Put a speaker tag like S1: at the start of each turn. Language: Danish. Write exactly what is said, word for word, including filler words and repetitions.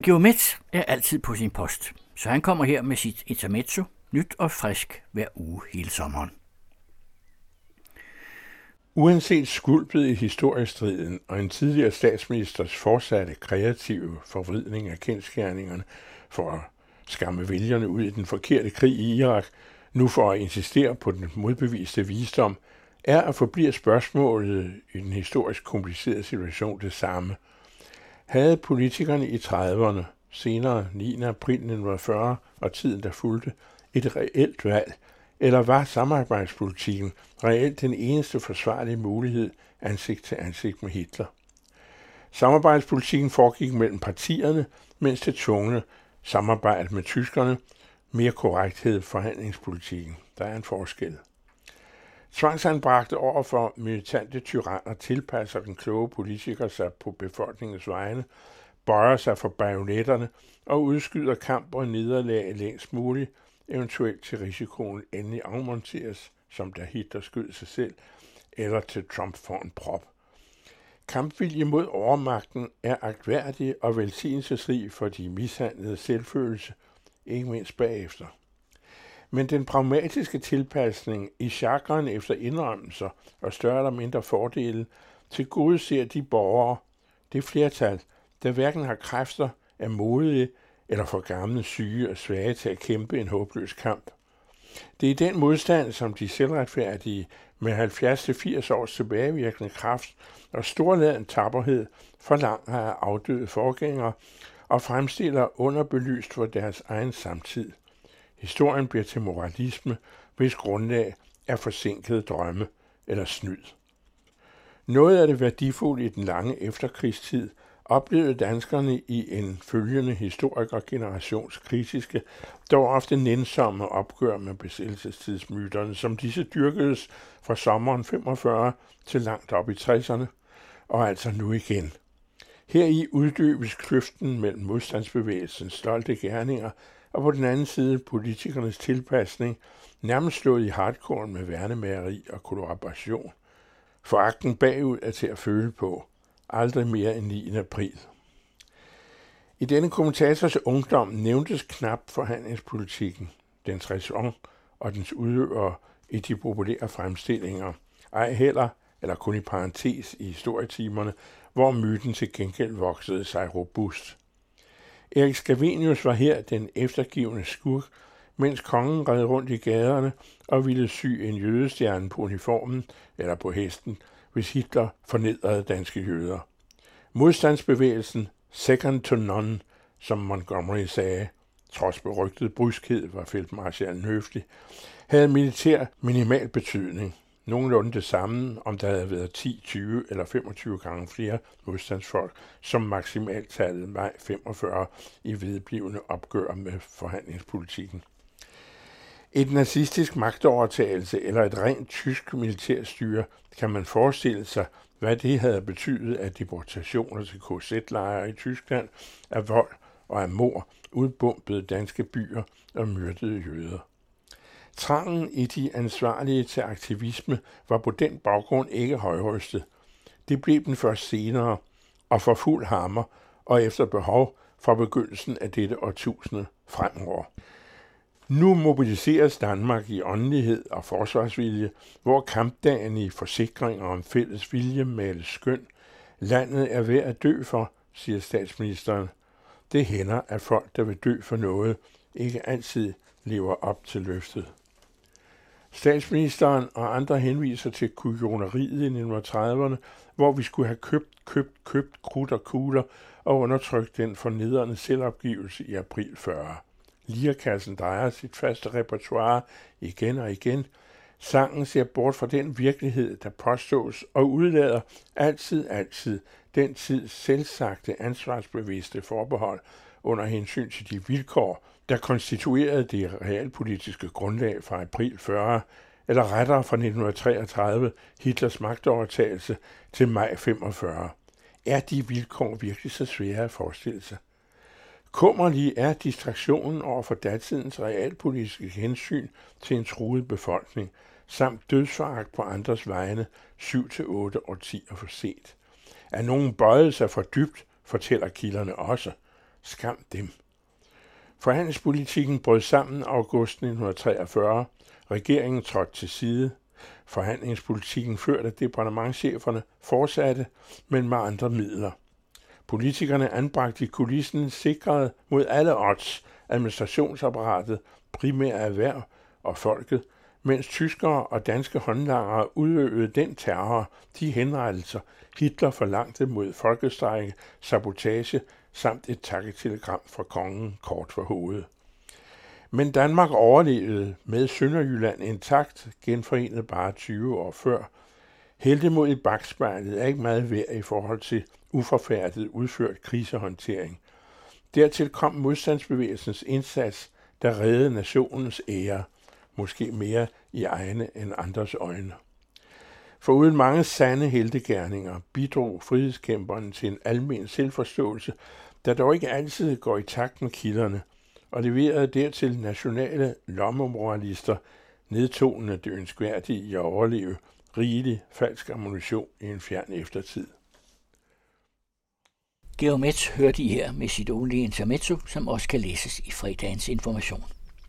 S1: Geomet er altid på sin post, så han kommer her med sit intermezzo, nyt og frisk hver uge hele sommeren.
S2: Uanset skvulpet i historiestriden og en tidligere statsministers fortsatte kreative forvridning af kendsgerningerne for at skamme vælgerne ud i den forkerte krig i Irak, nu for at insistere på den modbeviste visdom, er og forbliver spørgsmålet i den historisk komplicerede situation det samme. Havde politikerne i trediverne, senere niende april nitten fyrre og tiden der fulgte, et reelt valg, eller var samarbejdspolitikken reelt den eneste forsvarlige mulighed ansigt til ansigt med Hitler? Samarbejdspolitikken foregik mellem partierne, mens det tvungne samarbejde med tyskerne, mere korrekt hed forhandlingspolitikken. Der er en forskel. Tvangsanbragte over for militante tyranner tilpasser den kloge politiker sig på befolkningens vegne, bøjer sig for bajonetterne og udskyder kamp og nederlag længst muligt, eventuelt til risikoen endelig afmonteres, som da Hitler skød sig selv, eller til Trump får en prop. Kampvilje mod overmagten er agtværdig og velsignelsesrig for de mishandlede selvfølelse, ikke mindst bagefter. Men den pragmatiske tilpasning i chakren efter indrømmelser og større eller mindre fordele tilgodeser de borgere, det flertal, der hverken har kræfter, er modige eller for gamle, syge og svage til at kæmpe en håbløs kamp. Det er den modstand, som de selvretfærdige med halvfjerds til firs års tilbagevirkende kraft og storladen tapperhed forlanger af afdøde forgængere og fremstiller underbelyst for deres egen samtid. Historien bliver til moralisme, hvis grundlag er forsinkede drømme eller snyd. Noget af det værdifulde i den lange efterkrigstid oplevede danskerne i en følgende historikergenerations kritiske, dog ofte nænsomme opgør med besættelsestidsmyterne, som disse dyrkedes fra sommeren femogfyrre til langt op i tresserne, og altså nu igen. Heri uddybes kløften mellem modstandsbevægelsens stolte gerninger og på den anden side politikernes tilpasning, nærmest slået i hardcore med værnemageri og kollaboration. Foragten bagud er til at føle på. Aldrig mere end niende april. I denne kommentators ungdom nævntes knap forhandlingspolitikken, dens ræson og dens udøvere i de populære fremstillinger, ej heller, eller kun i parentes i historietimerne, hvor myten til gengæld voksede sig robust. Erik Scavenius var her den eftergivende skurk, mens kongen red rundt i gaderne og ville sy en jødestjerne på uniformen eller på hesten, hvis Hitler fornedrede danske jøder. Modstandsbevægelsen, second to none, som Montgomery sagde, trods berygtet bryskhed var feltmarskalen høflig, havde militær minimal betydning. Nogenlunde det samme, om der havde været ti, tyve eller femogtyve gange flere modstandsfolk, som maksimaltallet maj femogfyrre i vedblivende opgør med forhandlingspolitikken. Et nazistisk magtovertagelse eller et rent tysk militærstyre kan man forestille sig, hvad det havde betydet af deportationer til K Z-lejre i Tyskland, af vold og af mord, udbombede danske byer og myrdede jøder. Trangen i de ansvarlige til aktivisme var på den baggrund ikke højrystet. Det blev den først senere, og for fuld hammer, og efter behov fra begyndelsen af dette årtusinde fremover. Nu mobiliseres Danmark i åndelighed og forsvarsvilje, hvor kampdagen i forsikringer om fælles vilje males skøn. Landet er ved at dø for, siger statsministeren. Det hænder, at folk, der vil dø for noget, ikke altid lever op til løftet. Statsministeren og andre henviser til kujoneriet i nitten trediverne, hvor vi skulle have købt, købt, købt krudt og kugler og undertrykt den fornedrende selvopgivelse i april fyrre. Lirekassen drejer sit faste repertoire igen og igen. Sangen ser bort fra den virkelighed, der påstås, og udlader altid, altid den tids selvsagte ansvarsbevidste forbehold under hensyn til de vilkår, der konstituerede det realpolitiske grundlag fra april fyrre, eller rettere fra nitten treogtredive, Hitlers magtovertagelse, til maj femogfyrre. Er de vilkår virkelig så svære at forestille sig? Kummerlig er distraktionen over for datidens realpolitiske hensyn til en truet befolkning, samt dødsforagt på andres vegne syv til otte årtier for sent. Er nogen bøjet sig for dybt, fortæller kilderne også. Skam dem. Forhandlingspolitikken brød sammen august nitten treogfyrre. Regeringen trådte til side. Forhandlingspolitikken ført af departementscheferne fortsatte, men med andre midler. Politikerne anbragt i kulissen sikrede mod alle odds administrationsapparatet, primære erhverv og folket, mens tyskere og danske håndlangere udøvede den terror, de henrettelser, Hitler forlangte mod folkestrejke, sabotage samt et takketelegram fra kongen kort for hovedet. Men Danmark overlevede med Sønderjylland intakt, genforenet bare tyve år før. Helte mod i bakspejlet er ikke meget værd i forhold til uforfærdet udført krisehåndtering. Dertil kom modstandsbevægelsens indsats, der reddede nationens ære, måske mere i egne end andres øjne. Foruden mange sande heltegerninger bidrog frihedskæmperne til en almen selvforståelse, der dog ikke altid går i takt med kilderne, og leverede dertil nationale lommemoralister, nedtonende det ønskværdige i at overleve rigelig falsk ammunition i en fjern eftertid.
S1: Georg Metz hørte I her med sit ugenlige intermezzo, som også kan læses i fredagens Information.